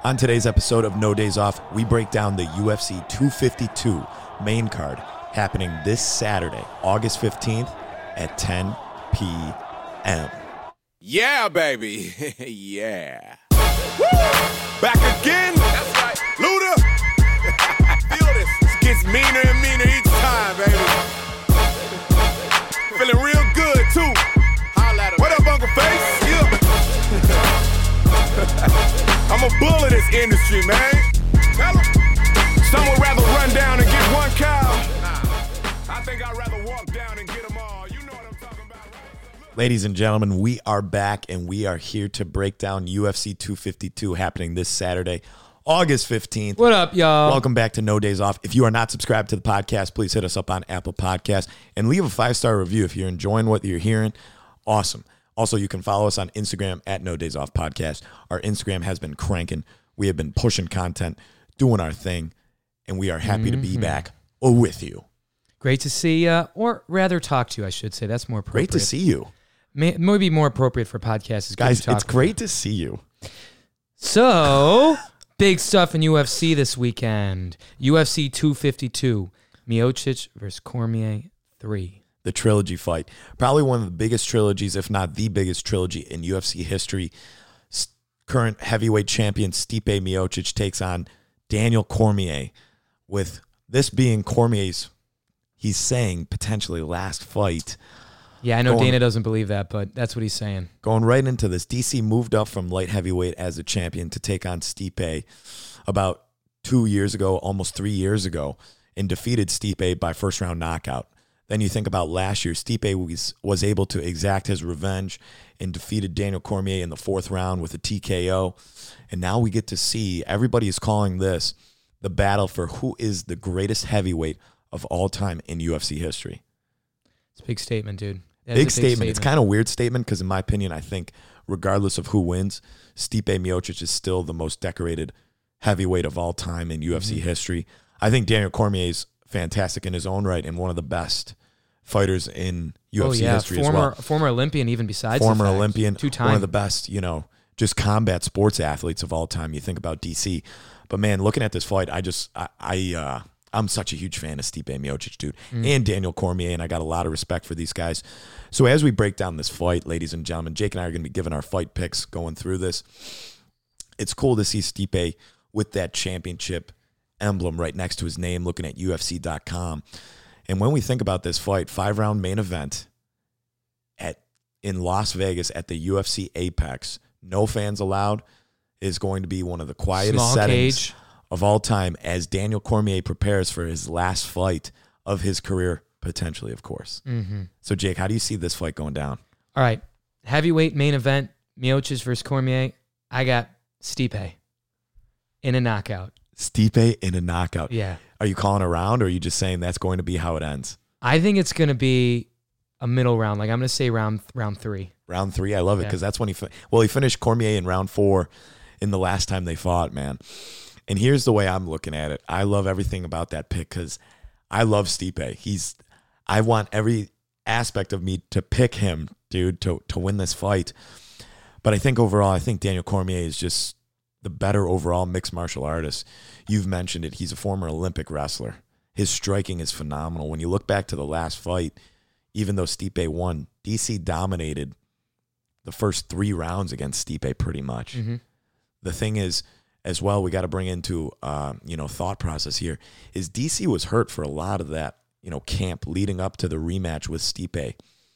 On today's episode of No Days Off, we break down the UFC 252 main card happening this Saturday, August 15th at 10 p.m. Yeah, baby. Yeah. Woo! Back again. That's right. Luda. Feel this. This gets meaner and meaner each time, baby. Feeling real good, too. Holla at him. What up, Uncle Face? Yeah. I'm a bull in this industry, man. Tell him. Some would rather run down and get one cow. Nah. I think I'd rather walk down and get them all. You know what I'm talking about, right? Ladies and gentlemen, we are back and we are here to break down UFC 252 happening this Saturday, August 15th. What up, y'all? Welcome back to No Days Off. If you are not subscribed to the podcast, please hit us up on Apple Podcasts and leave a 5-star review if you're enjoying what you're hearing. Awesome. Also, you can follow us on Instagram at No Days Off Podcast. Our Instagram has been cranking. We have been pushing content, doing our thing, and we are happy to be back with you. Great to see you, or rather talk to you, I should say. That's more appropriate. Great to see you. Maybe more appropriate for podcasts. Is Guys, it's great to see you. So, big stuff in UFC this weekend. UFC 252, Miocic versus Cormier 3. The trilogy fight. Probably one of the biggest trilogies, if not the biggest trilogy in UFC history. Current heavyweight champion Stipe Miocic takes on Daniel Cormier, with this being Cormier's, he's saying, potentially last fight. Yeah, I know Dana doesn't believe that, but that's what he's saying. Going right into this, DC moved up from light heavyweight as a champion to take on Stipe about 2 years ago, almost 3 years ago, and defeated Stipe by first-round knockout. Then you think about last year, Stipe was able to exact his revenge and defeated Daniel Cormier in the 4th round with a TKO. And now we get to see, everybody is calling this the battle for who is the greatest heavyweight of all time in UFC history. It's a big statement, dude. Big statement. It's kind of a weird statement because, in my opinion, I think regardless of who wins, Stipe Miocic is still the most decorated heavyweight of all time in UFC history. I think Daniel Cormier is fantastic in his own right and one of the best fighters in UFC history as well. Former Olympian, even besides former Olympian, 2-time. One of the best, just combat sports athletes of all time. You think about DC, but man, looking at this fight, I'm such a huge fan of Stipe Miocic, dude, and Daniel Cormier, and I got a lot of respect for these guys. So as we break down this fight, ladies and gentlemen, Jake and I are going to be giving our fight picks going through this. It's cool to see Stipe with that championship emblem right next to his name, looking at UFC.com. And when we think about this fight, 5-round main event in Las Vegas at the UFC Apex, no fans allowed, is going to be one of the quietest settings of all time as Daniel Cormier prepares for his last fight of his career, potentially, of course. So, Jake, how do you see this fight going down? All right. Heavyweight main event, Miocic versus Cormier. I got Stipe in a knockout. Stipe in a knockout. Yeah. Are you calling a round, or are you just saying that's going to be how it ends? I think it's going to be a middle round. Like, I'm going to say round 3. Round 3, I love it, because that's when he finished Cormier in round 4 in the last time they fought, man. And here's the way I'm looking at it. I love everything about that pick because I love Stipe. I want every aspect of me to pick him, dude, to win this fight. But I think overall, Daniel Cormier is just the better overall mixed martial artist. You've mentioned it. He's a former Olympic wrestler. His striking is phenomenal. When you look back to the last fight, even though Stipe won, DC dominated the first 3 rounds against Stipe pretty much. The thing is, as well, we got to bring into thought process here, is DC was hurt for a lot of that, camp leading up to the rematch with Stipe,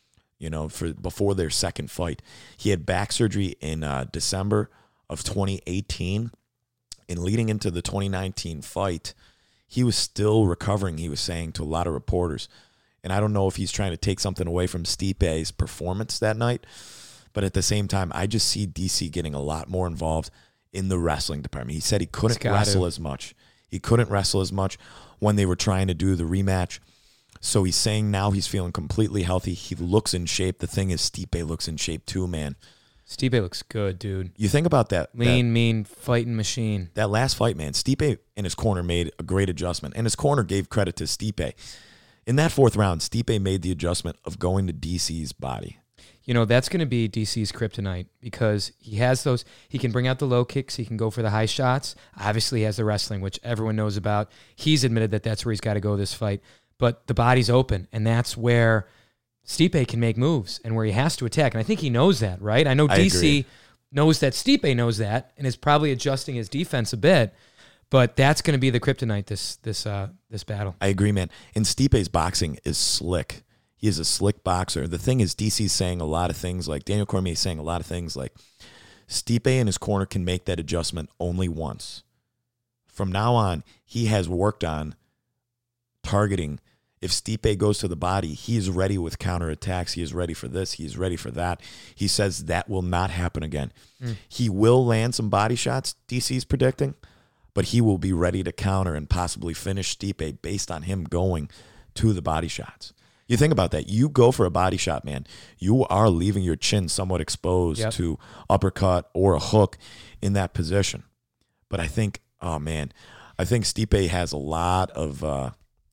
before their second fight. He had back surgery in December of 2018, and leading into the 2019 fight, he was still recovering, he was saying to a lot of reporters. And I don't know if he's trying to take something away from Stipe's performance that night, but at the same time, I just see DC getting a lot more involved in the wrestling department. He said he couldn't wrestle as much. He couldn't wrestle as much when they were trying to do the rematch. So he's saying now he's feeling completely healthy. He looks in shape. The thing is, Stipe looks in shape too, man. Stipe looks good, dude. You think about that. Mean, fighting machine. That last fight, man, Stipe in his corner made a great adjustment. And his corner gave credit to Stipe. In that 4th round, Stipe made the adjustment of going to DC's body. that's going to be DC's kryptonite because he has those. He can bring out the low kicks. He can go for the high shots. Obviously, he has the wrestling, which everyone knows about. He's admitted that that's where he's got to go this fight. But the body's open, and that's where Stipe can make moves and where he has to attack. And I think he knows that, right? I know DC agree. knows that Stipe knows that and is probably adjusting his defense a bit. But that's going to be the kryptonite this battle. I agree, man. And Stipe's boxing is slick. He is a slick boxer. The thing is, DC's saying a lot of things like Daniel Cormier is saying a lot of things like Stipe in his corner can make that adjustment only once. From now on, he has worked on targeting. If Stipe goes to the body, he is ready with counterattacks. He is ready for this. He is ready for that. He says that will not happen again. He will land some body shots, DC's predicting, but he will be ready to counter and possibly finish Stipe based on him going to the body shots. You think about that. You go for a body shot, man. You are leaving your chin somewhat exposed to uppercut or a hook in that position. But I think, I think Stipe has a lot of, I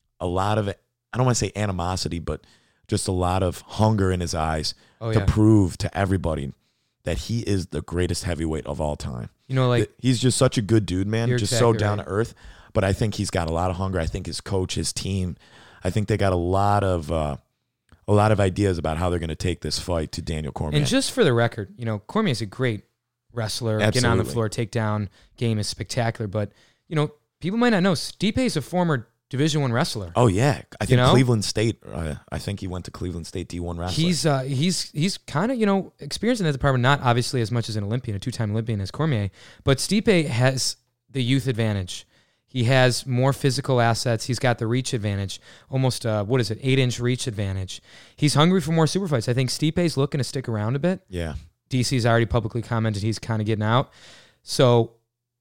don't want to say animosity, but just a lot of hunger in his eyes to prove to everybody that he is the greatest heavyweight of all time. He's just such a good dude, man. Just so down to earth. But I think he's got a lot of hunger. I think his coach, his team, I think they got a lot of ideas about how they're going to take this fight to Daniel Cormier. And just for the record, Cormier is a great wrestler. Absolutely. Getting on the floor, takedown game is spectacular. But people might not know Stipe is a former Division I wrestler. Oh yeah, I think Cleveland State. I think he went to Cleveland State D1 wrestling. He's kind of experienced in that department. Not obviously as much as an Olympian, a 2-time Olympian as Cormier, but Stipe has the youth advantage. He has more physical assets. He's got the reach advantage, almost 8-inch reach advantage. He's hungry for more super fights. I think Stipe's looking to stick around a bit. Yeah, DC's already publicly commented he's kind of getting out. So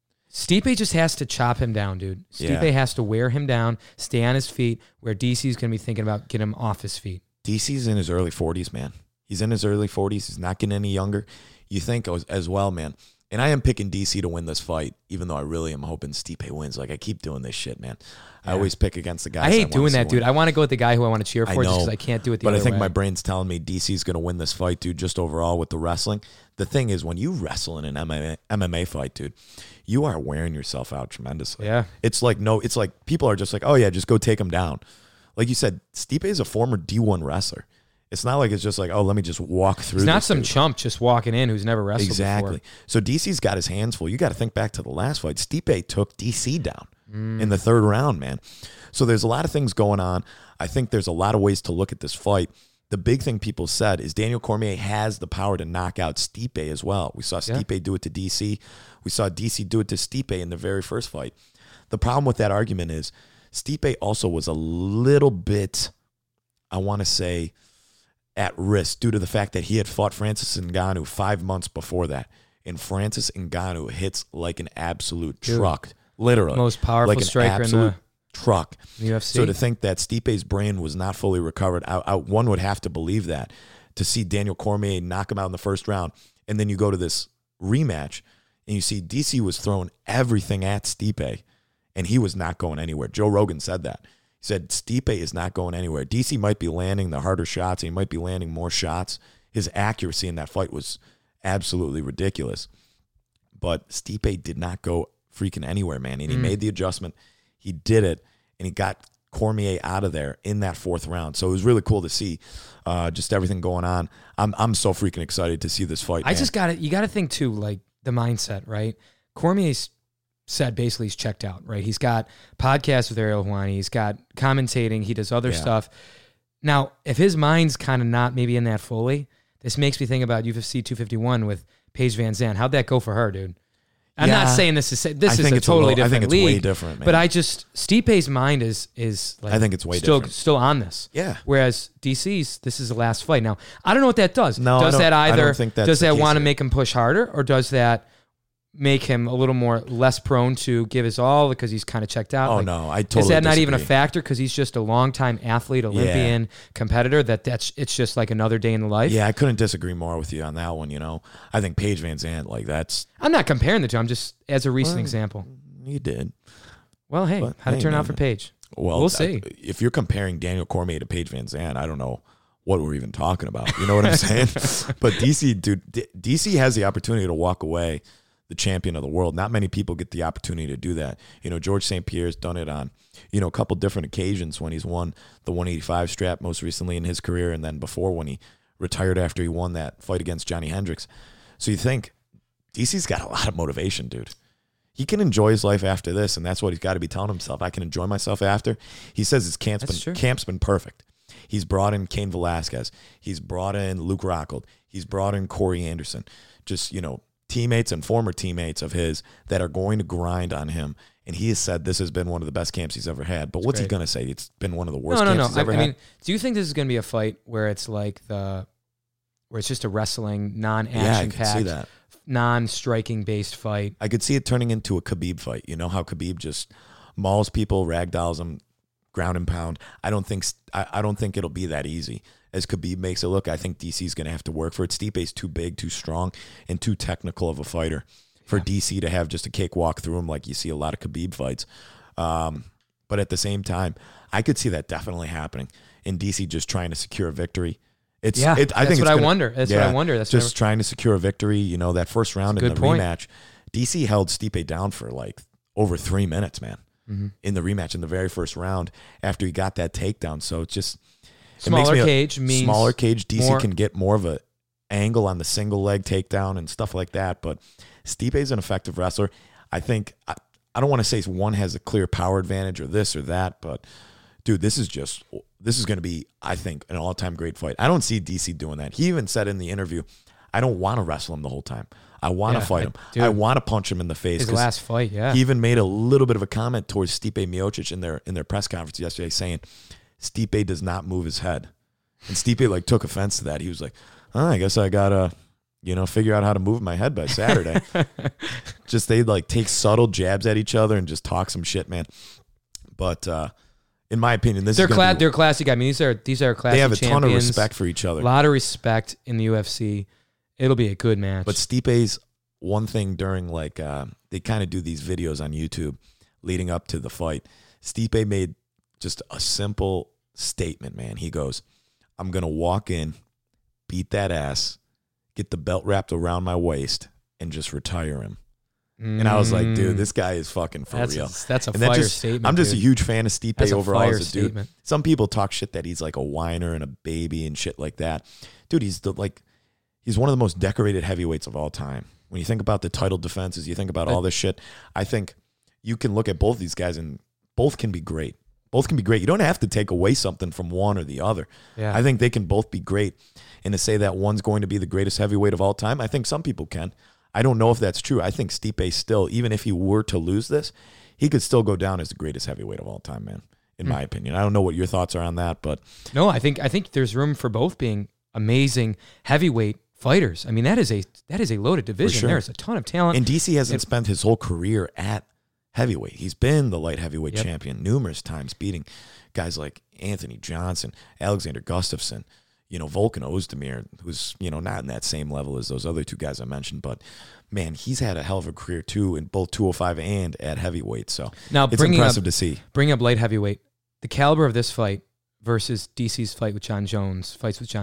Stipe just has to chop him down, dude. Stipe has to wear him down, stay on his feet, where DC's going to be thinking about getting him off his feet. DC's in his early 40s, man. He's in his early 40s. He's not getting any younger. You think as well, man. And I am picking DC to win this fight, even though I really am hoping Stipe wins. I keep doing this shit, man. I always pick against the guys. I hate doing that, dude. I want to go with the guy who I want to cheer for just because I can't do it the other way. But I think my brain's telling me DC's going to win this fight, dude, just overall with the wrestling. The thing is, when you wrestle in an MMA fight, dude, you are wearing yourself out tremendously. Yeah. It's like people are just like, oh, yeah, just go take him down. Like you said, Stipe is a former D1 wrestler. It's not like it's just like, oh, let me just walk through. He's not some chump just walking in who's never wrestled before. Exactly. So DC's got his hands full. You got to think back to the last fight. Stipe took DC down in the third round, man. So there's a lot of things going on. I think there's a lot of ways to look at this fight. The big thing people said is Daniel Cormier has the power to knock out Stipe as well. We saw Stipe do it to DC. We saw DC do it to Stipe in the very first fight. The problem with that argument is Stipe also was a little bit, I want to say, at risk due to the fact that he had fought Francis Ngannou 5 months before that. And Francis Ngannou hits like an absolute truck. Literally. Most powerful like striker in the truck. UFC. So to think that Stipe's brain was not fully recovered, one would have to believe that. To see Daniel Cormier knock him out in the first round, and then you go to this rematch, and you see DC was throwing everything at Stipe, and he was not going anywhere. Joe Rogan said that. He said Stipe is not going anywhere. DC might be landing the harder shots. He might be landing more shots. His accuracy in that fight was absolutely ridiculous. But Stipe did not go freaking anywhere, man. And he made the adjustment. He did it, and he got Cormier out of there in that fourth round. So it was really cool to see just everything going on. I'm so freaking excited to see this fight. You got to think too, like the mindset, right? Cormier's said basically he's checked out, right? He's got podcasts with Ariel Helwani. He's got commentating. He does other stuff. Now, if his mind's kind of not maybe in that fully, this makes me think about UFC 251 with Paige Van Zandt. How'd that go for her, dude? I'm not saying this is a totally different league. I think it's way different, man. But Stipe's mind is like I think it's way different. Still on this. Yeah. Whereas DC's, this is the last fight. Now, I don't know what that does. No, does that either? I don't think that's does that want to here. make him push harder, or does that make him a little more less prone to give his all because he's kind of checked out? Oh, no, I totally Is that not even a disagree. factor because he's just a longtime athlete, Olympian, competitor, it's just like another day in the life? Yeah, I couldn't disagree more with you on that one, I think Paige Van Zandt, that's... I'm not comparing the two. I'm just, as a recent example. You did. Well, how'd it turn out for Paige? Well, we'll see. If you're comparing Daniel Cormier to Paige Van Zandt, I don't know what we're even talking about. You know what I'm saying? But DC has the opportunity to walk away the champion of the world. Not many people get the opportunity to do that. George St. Pierre's done it on, a couple different occasions when he's won the 185 strap most recently in his career, and then before when he retired after he won that fight against Johnny Hendricks. So you think DC's got a lot of motivation, dude. He can enjoy his life after this, and that's what he's got to be telling himself. I can enjoy myself after. He says his camp's been perfect. He's brought in Cain Velasquez. He's brought in Luke Rockhold. He's brought in Corey Anderson. Just, teammates and former teammates of his that are going to grind on him. And he has said this has been one of the best camps he's ever had. But what's he going to say? It's been one of the worst camps he's ever had? I mean, do you think this is going to be a fight where it's like where it's just a wrestling, non-action-packed, non-striking based fight? I could see it turning into a Khabib fight. You know how Khabib just mauls people, ragdolls them, ground and pound. I don't think it'll be that easy as Khabib makes it look. I think DC's going to have to work for it. Stipe's too big, too strong, and too technical of a fighter for DC to have just a cakewalk through him like you see a lot of Khabib fights. But at the same time, I could see that definitely happening in DC just trying to secure a victory. I wonder. That's what I wonder. That's just trying to secure a victory. That first round in the rematch, DC held Stipe down for like over 3 minutes, man. Mm-hmm. In the rematch in the very first round after he got that takedown. So it's just smaller cage. DC can get more of a angle on the single leg takedown and stuff like that. But Stipe is an effective wrestler. I think I don't want to say one has a clear power advantage or this or that, but dude, this is going to be, I think, an all-time great fight. I don't see DC doing that. He even said in the interview, I don't want to wrestle him the whole time. I want to fight him. I want to punch him in the face. His last fight, yeah. He even made a little bit of a comment towards Stipe Miocic in their press conference yesterday saying Stipe does not move his head. And Stipe took offense to that. He was like, I guess I got to, figure out how to move my head by Saturday. Just they take subtle jabs at each other and just talk some shit, man. But in my opinion, they're classic. I mean, these are classic. They have a champions, ton of respect for each other. A lot of respect in the UFC. It'll be a good match. But Stipe's one thing during they kind of do these videos on YouTube leading up to the fight. Stipe made just a simple statement, man. He goes, I'm going to walk in, beat that ass, get the belt wrapped around my waist, and just retire him. And I was like, dude, this guy is fucking for real. That's a fire statement. I'm just a huge fan of Stipe overall as a dude. Some people talk shit that he's like a whiner and a baby and shit like that. Dude, he's one of the most decorated heavyweights of all time. When you think about the title defenses, you think about all this shit, I think you can look at both these guys and both can be great. Both can be great. You don't have to take away something from one or the other. Yeah. I think they can both be great. And to say that one's going to be the greatest heavyweight of all time, I think some people can. I don't know if that's true. I think Stipe still, even if he were to lose this, he could still go down as the greatest heavyweight of all time, man, in my opinion. I don't know what your thoughts are on that, but... No, I think there's room for both being amazing heavyweight fighters. I mean, that is a loaded division. Sure. There's a ton of talent. And DC hasn't spent his whole career at heavyweight. He's been the light heavyweight champion numerous times, beating guys like Anthony Johnson, Alexander Gustafsson, Volkan Ozdemir, who's, not in that same level as those other two guys I mentioned. But, man, he's had a hell of a career, too, in both 205 and at heavyweight. So now, it's impressive to see. Bring up light heavyweight. The caliber of this fight versus DC's fights with John Jones.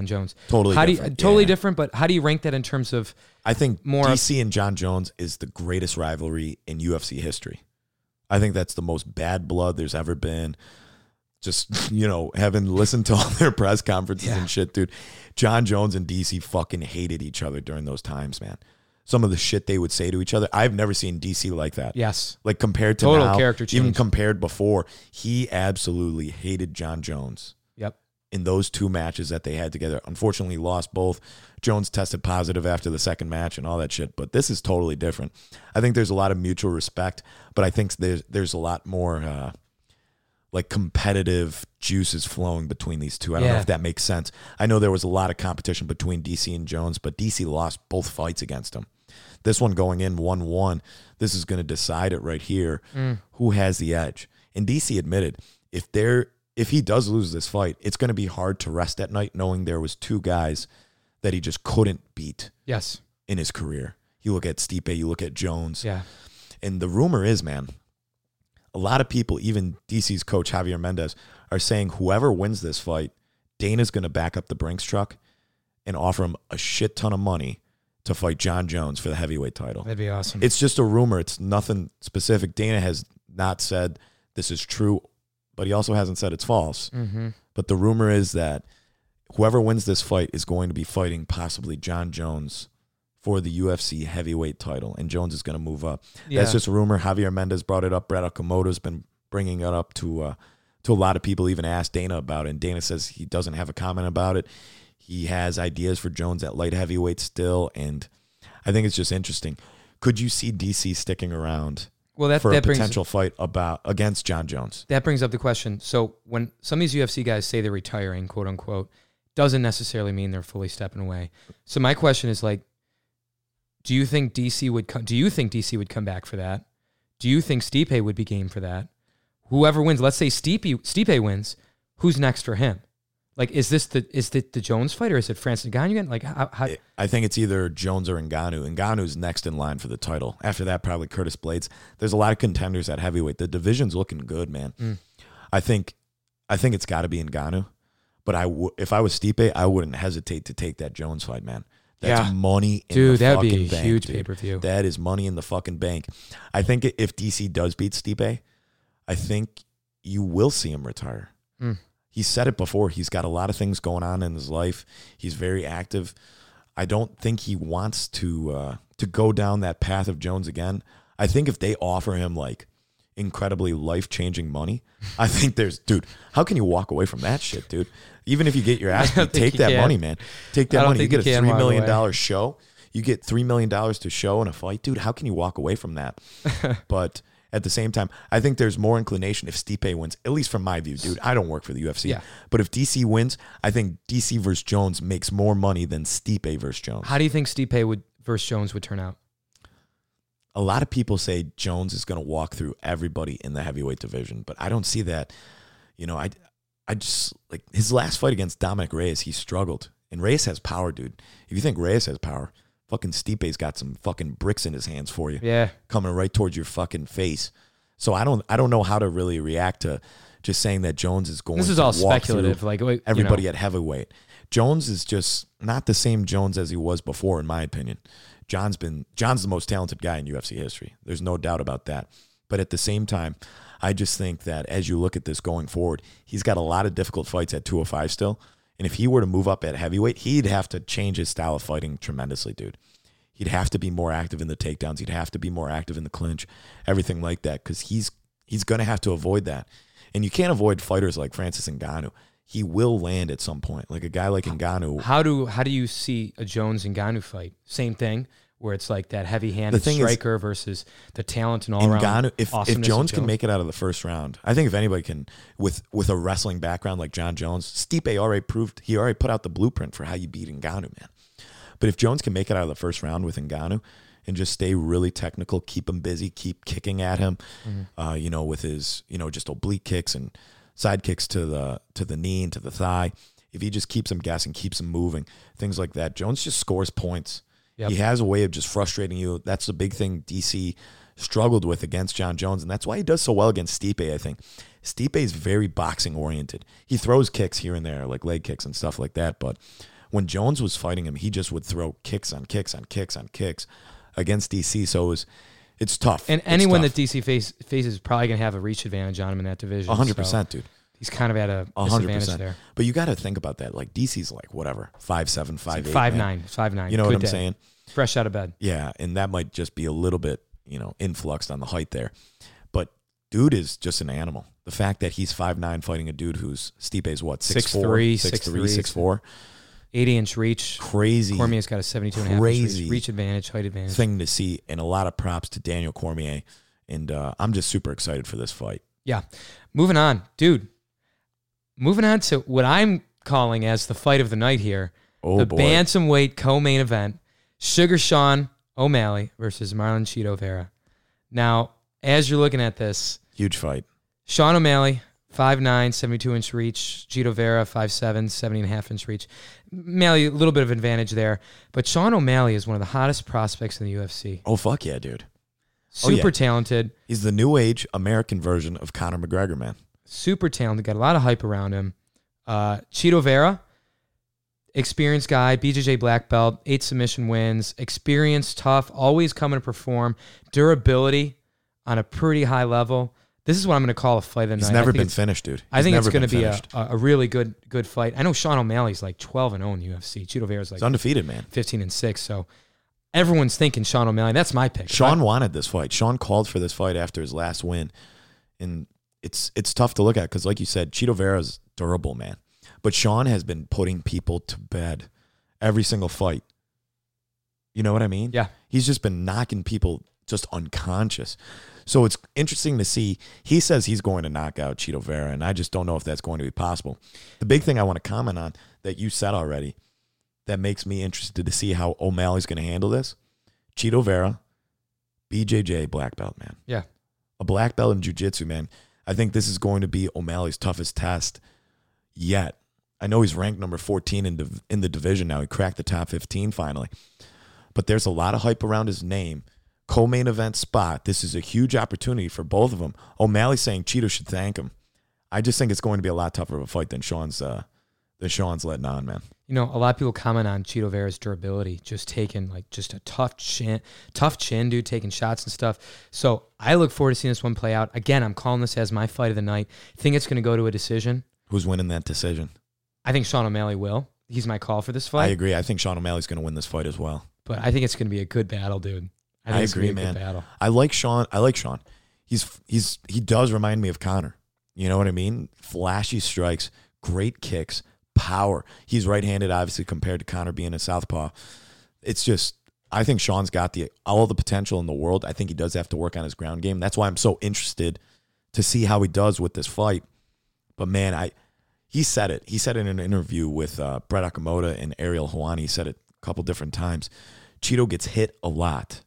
Totally different, but how do you rank that in terms of... I think DC and John Jones is the greatest rivalry in UFC history. I think that's the most bad blood there's ever been. Just, having listened to all their press conferences and shit, dude. John Jones and DC fucking hated each other during those times, man. Some of the shit they would say to each other. I've never seen DC like that. Yes. Compared to total now, character change. even compared before, he absolutely hated John Jones. Yep. In those two matches that they had together. Unfortunately, lost both. Jones tested positive after the second match and all that shit. But this is totally different. I think there's a lot of mutual respect, but I think there's a lot more competitive juices flowing between these two. I don't know if that makes sense. I know there was a lot of competition between DC and Jones, but DC lost both fights against him. This one going in 1-1, this is going to decide it right here. Who has the edge? And DC admitted if he does lose this fight, it's going to be hard to rest at night knowing there was two guys that he just couldn't beat. Yes. In his career. You look at Stipe, you look at Jones. Yeah. And the rumor is, man, a lot of people, even DC's coach Javier Mendez, are saying whoever wins this fight Dana's going to back up the Brinks truck and offer him a shit ton of money to fight John Jones for the heavyweight title. That'd be awesome. It's just a rumor. It's nothing specific. Dana has not said this is true, but he also hasn't said it's false. Mm-hmm. But the rumor is that whoever wins this fight is going to be fighting possibly John Jones for the UFC heavyweight title, and Jones is going to move up. Yeah. That's just a rumor. Javier Mendez brought it up. Brett Okamoto's been bringing it up to a lot of people, even asked Dana about it, and Dana says he doesn't have a comment about it. He has ideas for Jones at light heavyweight still, and I think it's just interesting. Could you see DC sticking around for a potential fight against John Jones? That brings up the question. So when some of these UFC guys say they're retiring, quote unquote, doesn't necessarily mean they're fully stepping away. So my question is like, do you think DC would come back for that? Do you think Stipe would be game for that? Whoever wins, let's say Stipe wins, who's next for him? Like, is it the Jones fight, or is it Francis Ngannou again? Like, how? I think it's either Jones or Ngannou. Ngannou's next in line for the title. After that, probably Curtis Blades. There's a lot of contenders at heavyweight. The division's looking good, man. I think it's got to be Ngannou. But if I was Stipe, I wouldn't hesitate to take that Jones fight, man. That's money in the fucking bank. Dude, that would be a huge pay-per-view. That is money in the fucking bank. I think if DC does beat Stipe, I think you will see him retire. He said it before. He's got a lot of things going on in his life. He's very active. I don't think he wants to go down that path of Jones again. I think if they offer him like incredibly life-changing money, I think dude, how can you walk away from that shit, dude? Even if you get your ass beat, take that money, man. Take that money. You get a $3 million show. You get $3 million to show in a fight, dude. How can you walk away from that? But at the same time, I think there's more inclination if Stipe wins, at least from my view, dude. I don't work for the UFC. Yeah. But if DC wins, I think DC versus Jones makes more money than Stipe versus Jones. How do you think Stipe versus Jones would turn out? A lot of people say Jones is going to walk through everybody in the heavyweight division, but I don't see that. You know, I just, like, his last fight against Dominic Reyes, he struggled. And Reyes has power, dude. If you think Reyes has power, fucking Stipe's got some fucking bricks in his hands for you. Yeah. Coming right towards your fucking face. So I don't know how to really react to just saying that Jones is going to walk through. This is all speculative. Like, everybody at heavyweight. Jones is just not the same Jones as he was before, in my opinion. John's the most talented guy in UFC history. There's no doubt about that. But at the same time, I just think that as you look at this going forward, he's got a lot of difficult fights at 205 still. And if he were to move up at heavyweight, he'd have to change his style of fighting tremendously, dude. He'd have to be more active in the takedowns. He'd have to be more active in the clinch, everything like that, because he's going to have to avoid that. And you can't avoid fighters like Francis Ngannou. He will land at some point, like a guy like Ngannou. How do you see a Jones-Ngannou fight? Same thing, where it's like that heavy-handed striker versus the talent and all-around awesomeness. If Jones can make it out of the first round, I think if anybody can, with a wrestling background like John Jones, Stipe already put out the blueprint for how you beat Ngannou, man. But if Jones can make it out of the first round with Ngannou and just stay really technical, keep him busy, keep kicking at him, with his, just oblique kicks and side kicks to the knee and to the thigh. If he just keeps him guessing, keeps him moving, things like that, Jones just scores points. Yep. He has a way of just frustrating you. That's the big thing DC struggled with against John Jones, and that's why he does so well against Stipe, I think. Stipe is very boxing-oriented. He throws kicks here and there, like leg kicks and stuff like that, but when Jones was fighting him, he just would throw kicks on kicks on kicks on kicks against DC, so it's tough. And anyone that DC faces is probably going to have a reach advantage on him in that division. 100%, dude. He's kind of at a disadvantage there. But you got to think about that. Like, DC's like, whatever, 5'7", 5'8". 5'9". You know what I'm saying? Fresh out of bed. Yeah, and that might just be a little bit, influxed on the height there. But dude is just an animal. The fact that he's 5'9", fighting a dude who's Stipe's what, 6'4", 6'4". 80-inch reach. Crazy. Cormier's got a 72.5-inch reach advantage, height advantage. Thing to see, and a lot of props to Daniel Cormier. And I'm just super excited for this fight. Yeah. Moving on. Dude. Moving on to what I'm calling as the fight of the night here. Oh, the boy. bantamweight co-main event. Sugar Sean O'Malley versus Marlon Chito Vera. Now, as you're looking at this. Huge fight. Sean O'Malley, 5'9", 72-inch reach. Chito Vera, 5'7", 70.5-inch reach. O'Malley, a little bit of advantage there. But Sean O'Malley is one of the hottest prospects in the UFC. Oh, fuck yeah, dude. Super talented. He's the new age American version of Conor McGregor, man. Super talented. Got a lot of hype around him. Chito Vera, experienced guy, BJJ black belt, 8 submission wins, experienced, tough, always coming to perform, durability on a pretty high level. This is what I'm going to call a fight of the night. He's never been finished, dude. I think it's going to be a really good fight. I know Sean O'Malley's like 12-0 in the UFC. Chito Vera's like he's undefeated, man. 15-6. So everyone's thinking Sean O'Malley. That's my pick. Sean wanted this fight. Sean called for this fight after his last win, and it's tough to look at because, like you said, Chito Vera's durable, man. But Sean has been putting people to bed every single fight. You know what I mean? Yeah. He's just been knocking people just unconscious. So it's interesting to see. He says he's going to knock out Chito Vera, and I just don't know if that's going to be possible. The big thing I want to comment on that you said already that makes me interested to see how O'Malley's going to handle this, Chito Vera, BJJ black belt, man. Yeah. A black belt in jiu-jitsu, man. I think this is going to be O'Malley's toughest test yet. I know he's ranked number 14 in the division now. He cracked the top 15 finally. But there's a lot of hype around his name. Co-main event spot. This is a huge opportunity for both of them. O'Malley's saying Chito should thank him. I just think it's going to be a lot tougher of a fight than Sean's letting on, man. You know, a lot of people comment on Chito Vera's durability, just taking like just a tough chin, dude, taking shots and stuff. So I look forward to seeing this one play out. Again, I'm calling this as my fight of the night. I think it's going to go to a decision. Who's winning that decision? I think Sean O'Malley will. He's my call for this fight. I agree. I think Sean O'Malley's going to win this fight as well. But I think it's going to be a good battle, dude. I agree, man. I like Sean. He does remind me of Conor. You know what I mean? Flashy strikes, great kicks, power. He's right-handed, obviously, compared to Conor being a southpaw. It's just, I think Sean's got all the potential in the world. I think he does have to work on his ground game. That's why I'm so interested to see how he does with this fight. But man, he said it. He said it in an interview with Brett Okamoto and Ariel Helwani. He said it a couple different times. Chito gets hit a lot.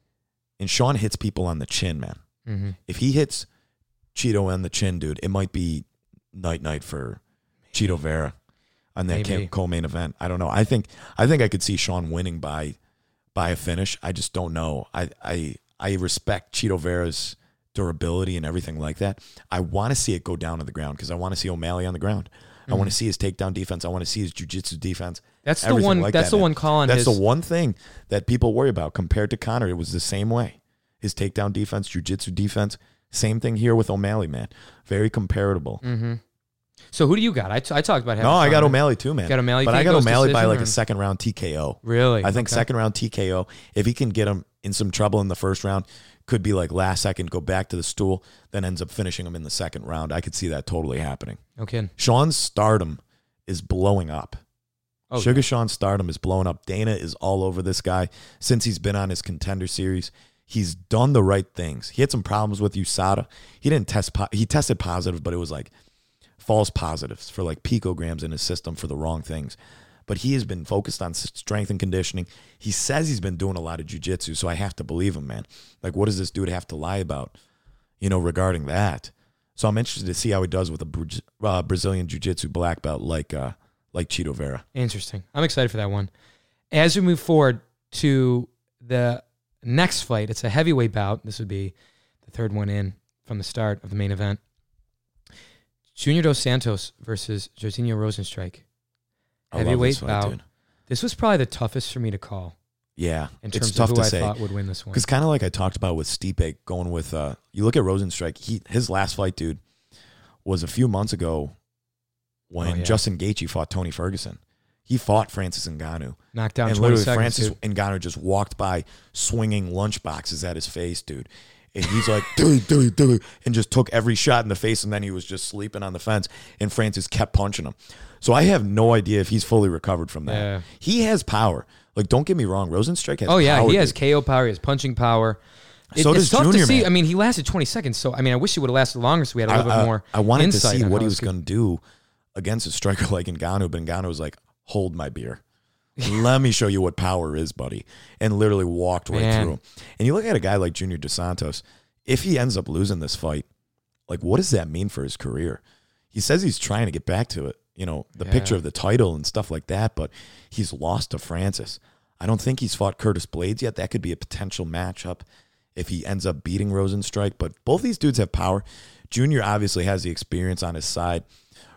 And Sean hits people on the chin, man. Mm-hmm. If he hits Chito on the chin, dude, it might be night for Chito Vera on that co-main event. I don't know. I think I could see Sean winning by a finish. I just don't know. I respect Chito Vera's durability and everything like that. I want to see it go down to the ground because I want to see O'Malley on the ground. I want to see his takedown defense. I want to see his jiu-jitsu defense. That's the one. That's the one call on his. That's the one thing that people worry about compared to Conor. It was the same way. His takedown defense, jiu-jitsu defense. Same thing here with O'Malley, man. Very comparable. Mm-hmm. So who do you got? I talked about him. No, I got O'Malley too, man. Got O'Malley, but I got O'Malley by like a second round TKO. Really? I think second round TKO. If he can get him in some trouble in the first round, could be like last second, go back to the stool, then ends up finishing him in the second round. I could see that totally happening. Okay. Sean's stardom is blowing up. Oh, Sugar yeah. Sean's stardom is blowing up. Dana is all over this guy since he's been on his Contender Series. He's done the right things. He had some problems with USADA. He didn't test. He tested positive, but it was like false positives for like picograms in his system for the wrong things. But he has been focused on strength and conditioning. He says he's been doing a lot of jiu-jitsu, so I have to believe him, man. Like, what does this dude have to lie about, regarding that? So I'm interested to see how he does with a Brazilian jiu-jitsu black belt like Chito Vera. Interesting. I'm excited for that one. As we move forward to the next fight, it's a heavyweight bout. This would be the third one in from the start of the main event. Junior Dos Santos versus Jairzinho Rozenstruik. Heavyweight bout. Dude. This was probably the toughest for me to call. Yeah, in terms it's tough of who I thought would win this one. Because kind of like I talked about with Stipe going with, you look at Rozenstruik, his last fight, dude, was a few months ago when Justin Gaethje fought Tony Ferguson. He fought Francis Ngannou. Knocked down and 20 literally seconds, Francis Ngannou just walked by swinging lunchboxes at his face, dude. And he's like, dude, and just took every shot in the face, and then he was just sleeping on the fence, and Francis kept punching him. So I have no idea if he's fully recovered from that. Yeah. He has power. Like, don't get me wrong, Rozenstruik has power. Oh, yeah, he dude. has KO power, he has punching power. So does it's tough Junior, to see. man. I mean, he lasted 20 seconds, so, I mean, I wish he would have lasted longer so we had a little bit more I wanted insight to see what he was going to do against a striker like Ngannou, but Ngannou was like, hold my beer. Let me show you what power is, buddy. And literally walked right through him. And you look at a guy like Junior Dos Santos, if he ends up losing this fight, like, what does that mean for his career? He says he's trying to get back to it, the picture of the title and stuff like that, but he's lost to Francis. I don't think he's fought Curtis Blades yet. That could be a potential matchup if he ends up beating Rozenstruik, but both these dudes have power. Junior obviously has the experience on his side.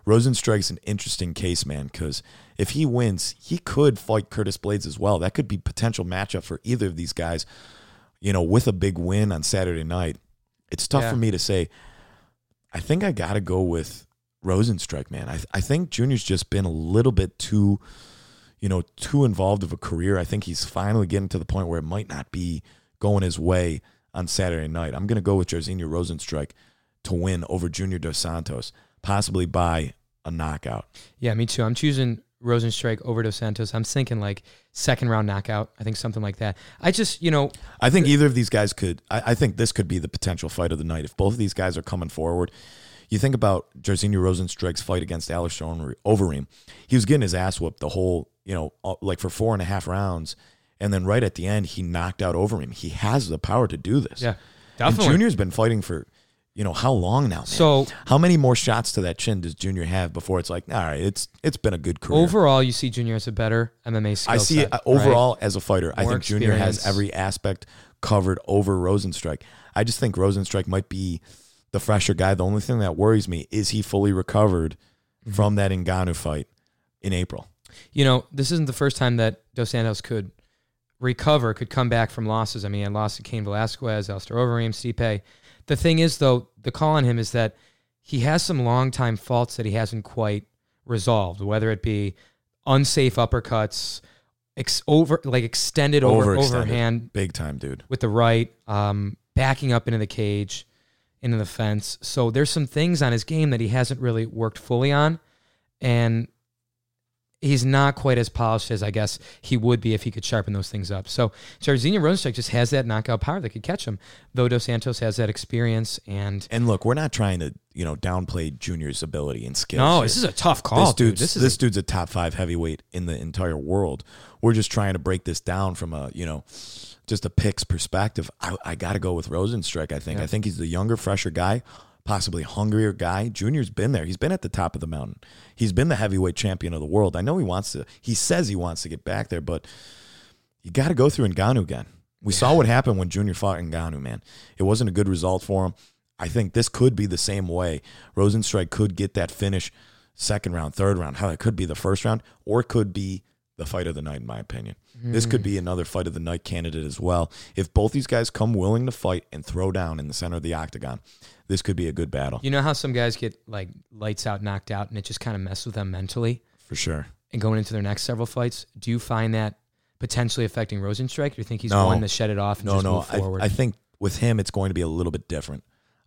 Rosenstrike's an interesting case, man, because if he wins, he could fight Curtis Blades as well. That could be potential matchup for either of these guys, with a big win on Saturday night. It's tough for me to say. I think I got to go with Rosenstrike, man. I think Junior's just been a little bit too involved of a career. I think he's finally getting to the point where it might not be going his way on Saturday night. I'm going to go with Jairzinho Rosenstrike to win over Junior Dos Santos, possibly by a knockout. Yeah, me too. I'm choosing Rosenstrike over Dos Santos. I'm thinking like second round knockout. I think something like that. I think either of these guys could. I think this could be the potential fight of the night. If both of these guys are coming forward, you think about Jairzinho Rosenstrike's fight against Alistair Overeem. He was getting his ass whooped the whole, like for 4.5 rounds. And then right at the end, he knocked out Overeem. He has the power to do this. Yeah, definitely. And Junior's been fighting for, how long now, man? So how many more shots to that chin does Junior have before it's like, all right, it's been a good career. Overall, you see Junior as a better MMA skill I see set, overall as a fighter. I think experience. Junior has every aspect covered over Rosenstrike. I just think Rosenstrike might be the fresher guy. The only thing that worries me is he fully recovered from that Ngannou fight in April. This isn't the first time that Dos Santos could come back from losses. I mean, I lost to Cain Velasquez, Alistair Overeem, Stipe. The thing is, though, the call on him is that he has some long-time faults that he hasn't quite resolved, whether it be unsafe uppercuts, extended overhand. Big time, dude. With the right, backing up into the cage, into the fence. So there's some things on his game that he hasn't really worked fully on, and he's not quite as polished as I guess he would be if he could sharpen those things up. So Jairzinho Rosenstrike just has that knockout power that could catch him, though Dos Santos has that experience. And look, we're not trying to downplay Junior's ability and skills. No, this is a tough call, dude. This dude's a top 5 heavyweight in the entire world. We're just trying to break this down from a just a picks perspective. I got to go with Rosenstrike. I think. Yeah. I think he's the younger, fresher guy. Possibly hungrier guy. Junior's been there. He's been at the top of the mountain. He's been the heavyweight champion of the world. I know he says he wants to get back there, but you got to go through Ngannou again. We saw what happened when Junior fought Ngannou, man. It wasn't a good result for him. I think this could be the same way. Rosenstrike could get that finish second round, third round. Hell, it could be the first round, or it could be the fight of the night, in my opinion. This could be another fight of the night candidate as well. If both these guys come willing to fight and throw down in the center of the octagon, this could be a good battle. You know how some guys get like lights out, knocked out, and it just kind of messes with them mentally? For sure. And going into their next several fights, do you find that potentially affecting Rosenstrike? Do you think he's one to shed it off and move forward? I think with him, it's going to be a little bit different.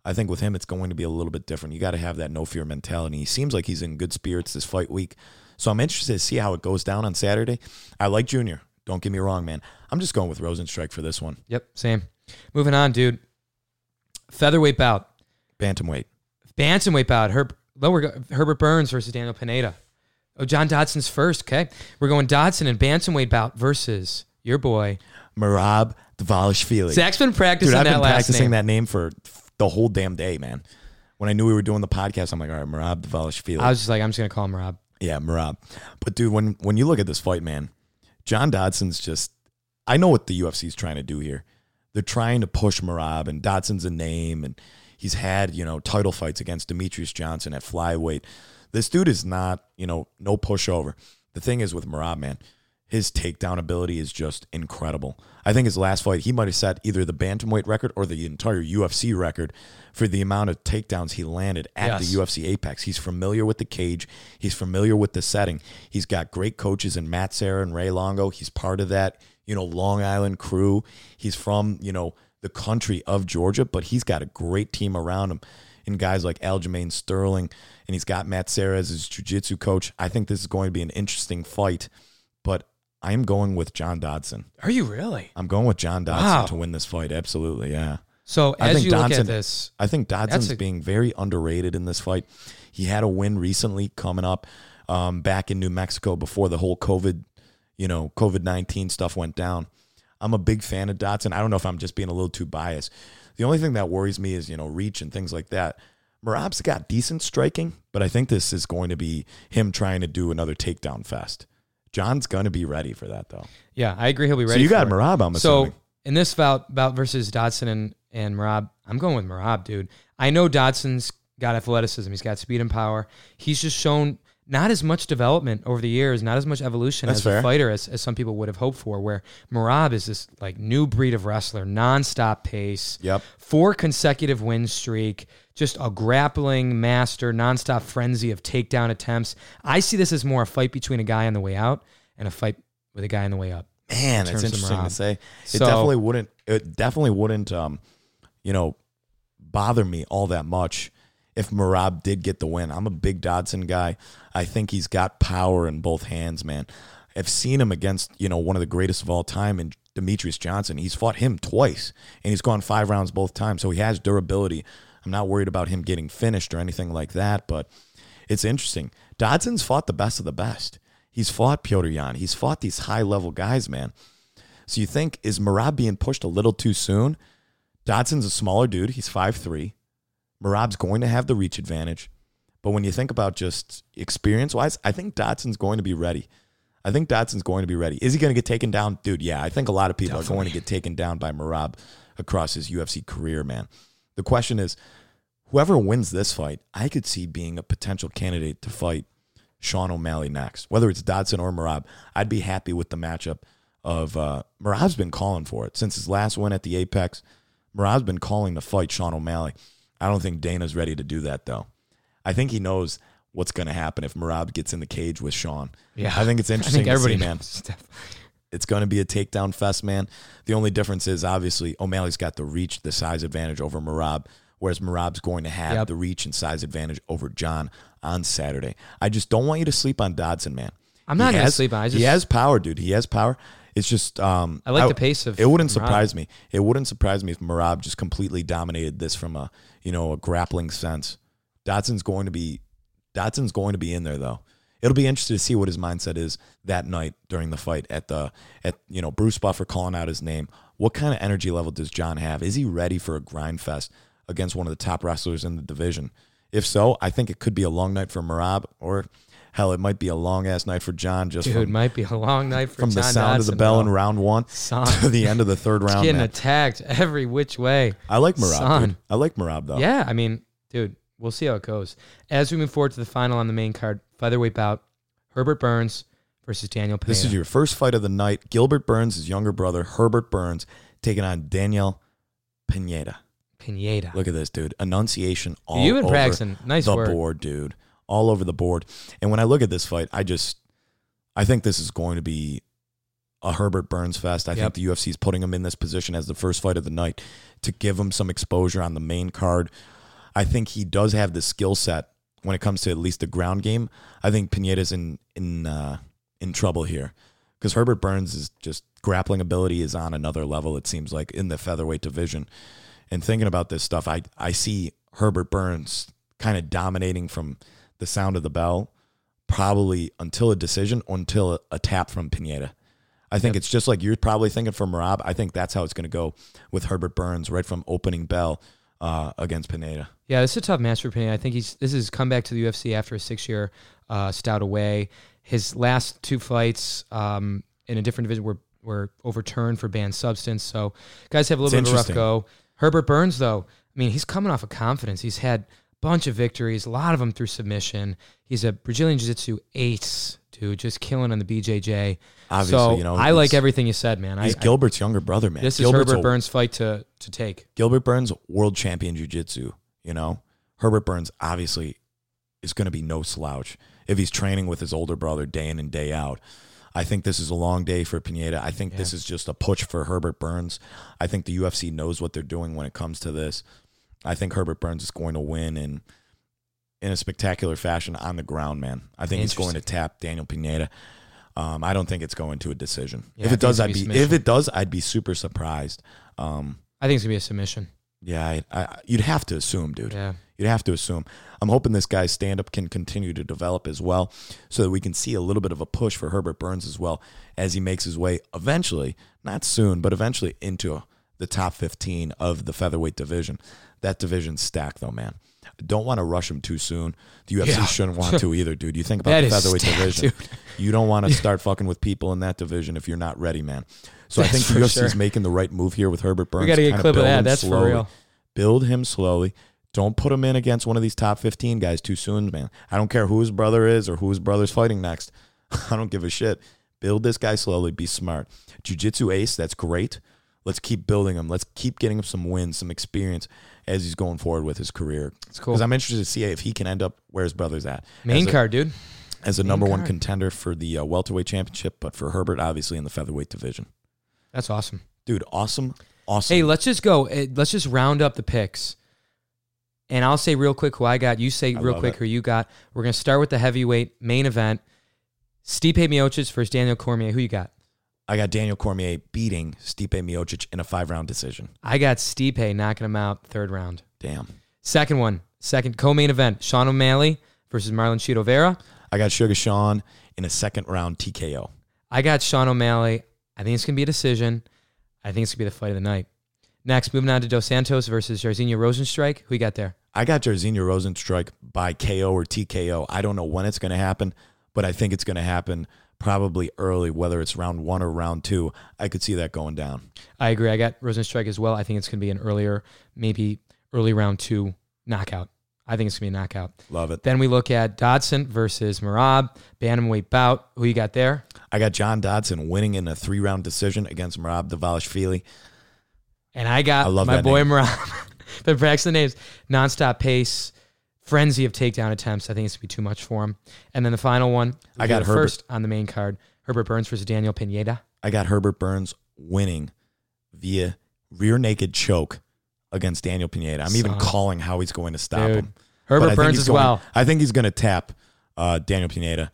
You got to have that no fear mentality. He seems like he's in good spirits this fight week. So I'm interested to see how it goes down on Saturday. I like Junior. Don't get me wrong, man. I'm just going with Rosenstrike for this one. Yep, same. Moving on, dude. Featherweight bout. Bantamweight bout. Herbert Burns versus Daniel Pineda. Oh, John Dodson's first, okay? We're going Dodson and bantamweight bout versus your boy. Merab Dvalishvili. Zach's been practicing that last name. Dude, I've been practicing that name for the whole damn day, man. When I knew we were doing the podcast, I'm like, all right, Merab Dvalishvili. I was just like, I'm just going to call him Merab. Yeah, Merab. But, dude, when you look at this fight, man, John Dodson's just, I know what the UFC is trying to do here. They're trying to push Merab, and Dodson's a name, and he's had, title fights against Demetrius Johnson at flyweight. This dude is not, no pushover. The thing is with Merab, man, his takedown ability is just incredible. I think his last fight, he might have set either the bantamweight record or the entire UFC record for the amount of takedowns he landed at the UFC Apex. He's familiar with the cage. He's familiar with the setting. He's got great coaches in Matt Serra and Ray Longo. He's part of that, Long Island crew. He's from, the country of Georgia, but he's got a great team around him in guys like Aljamain Sterling, and he's got Matt Serra as his jiu-jitsu coach. I think this is going to be an interesting fight, but I am going with John Dodson. Are you really? I'm going with John Dodson to win this fight. Absolutely, yeah. So as you look at this, I think Dodson's being very underrated in this fight. He had a win recently coming up back in New Mexico before the whole COVID-19 stuff went down. I'm a big fan of Dodson. I don't know if I'm just being a little too biased. The only thing that worries me is, reach and things like that. Merab's got decent striking, but I think this is going to be him trying to do another takedown fest. John's going to be ready for that, though. Yeah, I agree he'll be ready. So you got Merab, I'm assuming. So in this bout versus Dodson and Merab, I'm going with Merab, dude. I know Dodson's got athleticism. He's got speed and power. He's just shown not as much development over the years, not as much evolution That's as fair. a fighter as some people would have hoped for, where Merab is this like new breed of wrestler, nonstop pace, Yep. 4 consecutive win streak, just a grappling master, nonstop frenzy of takedown attempts. I see this as more a fight between a guy on the way out and a fight with a guy on the way up. Man, in it's terms of interesting to Merab. say. So- It definitely wouldn't bother me all that much if Merab did get the win. I'm a big Dodson guy. I think he's got power in both hands, man. I've seen him against, one of the greatest of all time in Demetrius Johnson. He's fought him twice, and he's gone 5 rounds both times, so he has durability. I'm not worried about him getting finished or anything like that, but it's interesting. Dodson's fought the best of the best. He's fought Petr Yan. He's fought these high-level guys, man. So you think, is Merab being pushed a little too soon? Dodson's a smaller dude. He's 5'3". Merab's going to have the reach advantage. But when you think about just experience-wise, I think Dodson's going to be ready. Is he going to get taken down? Dude, yeah. I think a lot of people are going to get taken down by Merab across his UFC career, man. The question is, whoever wins this fight, I could see being a potential candidate to fight Sean O'Malley next. Whether it's Dodson or Merab, I'd be happy with the matchup of Merab's been calling for it. Since his last win at the Apex, Merab's been calling to fight Sean O'Malley. I don't think Dana's ready to do that, though. I think he knows what's going to happen if Merab gets in the cage with Sean. Yeah. I think it's interesting to see, man. knows. It's going to be a takedown fest, man. The only difference is, obviously, O'Malley's got the reach, the size advantage over Merab, whereas Merab's going to have the reach and size advantage over John on Saturday. I just don't want you to sleep on Dodson, man. I'm not going to sleep on it. He has power, dude. He has power. It's just I like the pace of it wouldn't Merab. surprise me. It wouldn't surprise me if Merab just completely dominated this from a grappling sense. Dodson's going to be in there, though. It'll be interesting to see what his mindset is that night during the fight at Bruce Buffer calling out his name. What kind of energy level does John have? Is he ready for a grind fest against one of the top wrestlers in the division? If so, I think it could be a long night for Merab, or hell, it might be a long-ass night for John. It might be a long night for from John the sound Dodson, of the bell though. in round 1 Son. to the end of the third round. Getting Man. attacked every which way. I like Merab, Son. dude. I like Merab, though. Yeah, I mean, dude, we'll see how it goes. As we move forward to the final on the main card, featherweight bout, Herbert Burns versus Daniel Pineda. This is your first fight of the night. Gilbert Burns' his younger brother, Herbert Burns, taking on Daniel Pineda. Look at this, dude. Enunciation all You've been over practicing. Nice the work. board, dude. All over the board. And when I look at this fight, I think this is going to be a Herbert Burns fest. I think the UFC is putting him in this position as the first fight of the night to give him some exposure on the main card. I think he does have the skill set when it comes to at least the ground game. I think Pineda's in trouble here because Herbert Burns is just grappling ability is on another level, it seems like, in the featherweight division. And thinking about this stuff, I see Herbert Burns kind of dominating from the sound of the bell, probably until a decision or until a tap from Pineda. I think it's just like you're probably thinking for Merab. I think that's how it's going to go with Herbert Burns right from opening bell against Pineda. Yeah, this is a tough match for Pineda. I think this is come back to the UFC after a 6-year stout away. His last 2 fights in a different division were overturned for banned substance. So guys have a little bit of a rough go. Herbert Burns, though, I mean, he's coming off of confidence. He's had a bunch of victories, a lot of them through submission. He's a Brazilian Jiu-Jitsu ace, dude, just killing on the BJJ. Obviously, so I like everything you said, man. He's Gilbert's younger brother, man. This Gilbert's is Herbert Burns' fight to take. Gilbert Burns, world champion jiu-jitsu, Herbert Burns obviously is going to be no slouch if he's training with his older brother day in and day out. I think this is a long day for Pineda. I think this is just a push for Herbert Burns. I think the UFC knows what they're doing when it comes to this. I think Herbert Burns is going to win in a spectacular fashion on the ground, man. I think he's going to tap Daniel Pineda. I don't think it's going to a decision. Yeah, if it does, I'd be super surprised. I think it's gonna be a submission. Yeah, you'd have to assume, dude. Yeah. You'd have to assume. I'm hoping this guy's stand-up can continue to develop as well so that we can see a little bit of a push for Herbert Burns as well as he makes his way eventually, not soon, but eventually into the top 15 of the featherweight division. That division's stacked, though, man. Don't want to rush him too soon. The UFC shouldn't want to either, dude. You think about the featherweight division. Dude. You don't want to start fucking with people in that division if you're not ready, man. So I think the UFC is making the right move here with Herbert Burns. We got to get a clip of that. That's slowly. For real. Build him slowly. Don't put him in against one of these top 15 guys too soon, man. I don't care who his brother is or who his brother's fighting next. I don't give a shit. Build this guy slowly. Be smart. Jiu-jitsu ace, that's great. Let's keep building him. Let's keep getting him some wins, some experience as he's going forward with his career. It's cool. Because I'm interested to see if he can end up where his brother's at. Main card, dude. As a number one contender for the welterweight championship, but for Herbert, obviously, in the featherweight division. That's awesome. Dude, awesome. Awesome. Hey, let's just go. Let's just round up the picks. And I'll say real quick who I got. You say real quick who you got. We're going to start with the heavyweight main event. Stipe Miocic versus Daniel Cormier. Who you got? I got Daniel Cormier beating Stipe Miocic in a 5-round decision. I got Stipe knocking him out 3rd round. Damn. Second co-main event. Sean O'Malley versus Marlon Chito Vera. I got Sugar Sean in a 2nd-round TKO. I got Sean O'Malley. I think it's going to be a decision. I think it's going to be the fight of the night. Next, moving on to Dos Santos versus Jairzinho Rozenstruik. Who you got there? I got Jairzinho Rozenstruik by KO or TKO. I don't know when it's going to happen, but I think it's going to happen probably early, whether it's round 1 or round 2. I could see that going down. I agree. I got Rozenstruik as well. I think it's going to be an earlier, maybe early round 2 knockout. I think it's going to be a knockout. Love it. Then we look at Dodson versus Merab, bantamweight bout. Who you got there? I got John Dodson winning in a 3-round decision against Merab Dvalishvili. And I got my boy Merab. But practice the names. Nonstop pace, frenzy of takedown attempts. I think it's going to be too much for him. And then the final one. I got Herbert. First on the main card. Herbert Burns versus Daniel Pineda. I got Herbert Burns winning via rear naked choke against Daniel Pineda. I'm even calling how he's going to stop him. Herbert Burns as well. I think he's going to tap Daniel Pineda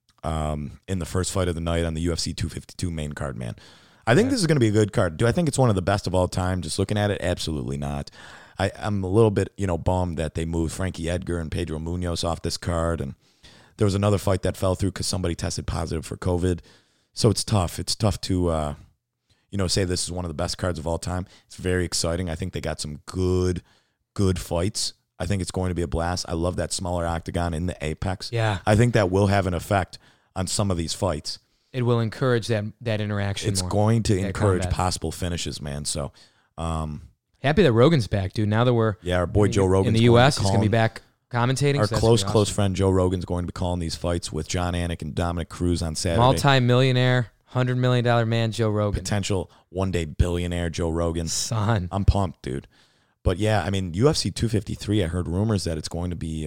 in the first fight of the night on the UFC 252 main card, man. I think this is going to be a good card. Do I think it's one of the best of all time? Just looking at it, absolutely not. I'm a little bit, bummed that they moved Frankie Edgar and Pedro Munoz off this card, and there was another fight that fell through because somebody tested positive for COVID. So it's tough. It's tough to, say this is one of the best cards of all time. It's very exciting. I think they got some good fights. I think it's going to be a blast. I love that smaller octagon in the apex. Yeah. I think that will have an effect on some of these fights. It will encourage that interaction. It's going to encourage possible finishes, man. So happy that Rogan's back, dude. Now that we're our boy Joe Rogan in the U.S., he's going to be back commentating. Our close friend Joe Rogan's going to be calling these fights with John Anik and Dominic Cruz on Saturday. Multi-millionaire, $100 million man Joe Rogan. Potential one-day billionaire Joe Rogan. Son. I'm pumped, dude. But yeah, I mean, UFC 253, I heard rumors that it's going to be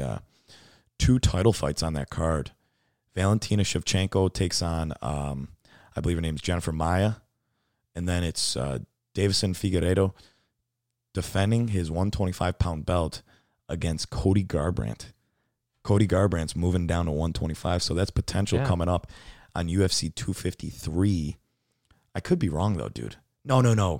2 title fights on that card. Valentina Shevchenko takes on, I believe her name is Jennifer Maia. And then it's Davison Figueiredo defending his 125-pound belt against Cody Garbrandt. Cody Garbrandt's moving down to 125, so that's potential coming up on UFC 253. I could be wrong, though, dude. No.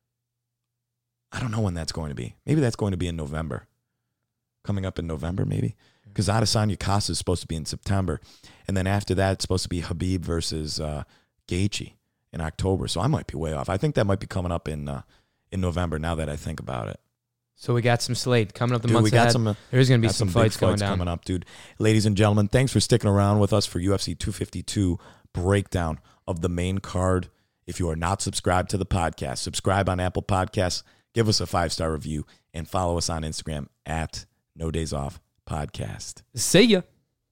I don't know when that's going to be. Maybe that's going to be in November. Coming up in November, maybe? Because Adesanya Casa is supposed to be in September. And then after that, it's supposed to be Khabib versus Gaethje in October. So I might be way off. I think that might be coming up in November now that I think about it. So we got some slate coming up the months ahead. There's going to be some fights going down. Coming up, dude. Ladies and gentlemen, thanks for sticking around with us for UFC 252 breakdown of the main card. If you are not subscribed to the podcast, subscribe on Apple Podcasts, give us a 5-star review, and follow us on Instagram at No Days Off Podcast. See ya.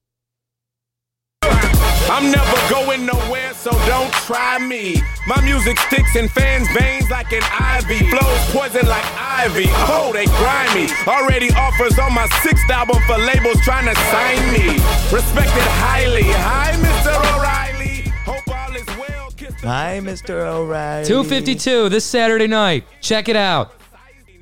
I'm never going nowhere, so don't try me. My music sticks in fans' veins like an ivy. Flows poison like ivy. Oh, they grimy. Already offers on my 6th album for labels trying to sign me. Respected highly. Hi, Mr. O'Reilly. Hope all is well. Hi, Mr. O'Reilly. 252 this Saturday night. Check it out.